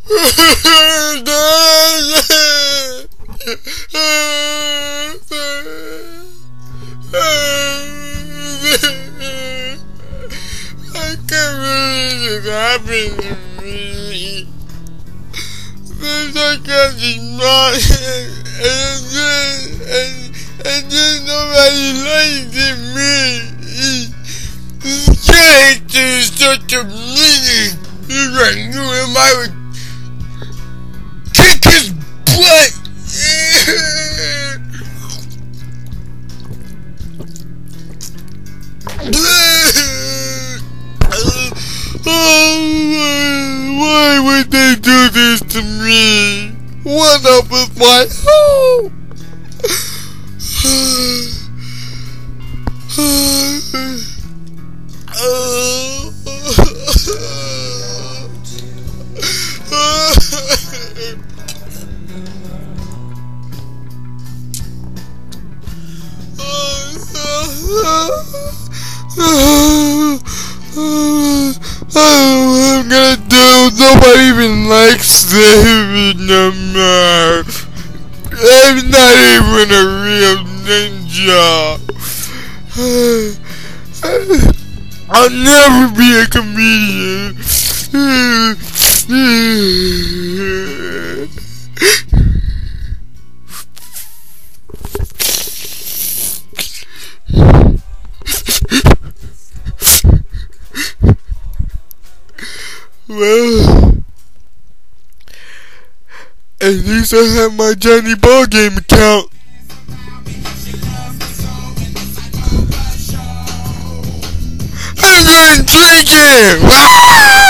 I can't believe this happened to me. Since I got this mom, and then nobody liked me. This character is such a meaning. If I knew him, I would kick his butt. Why would they do this to me? What up with my hope? I'm gonna do. Nobody even likes saving them. I'm not even a real ninja. I'll never be a comedian. Well, at least I have my Johnny Ballgame account. I'm going drinking!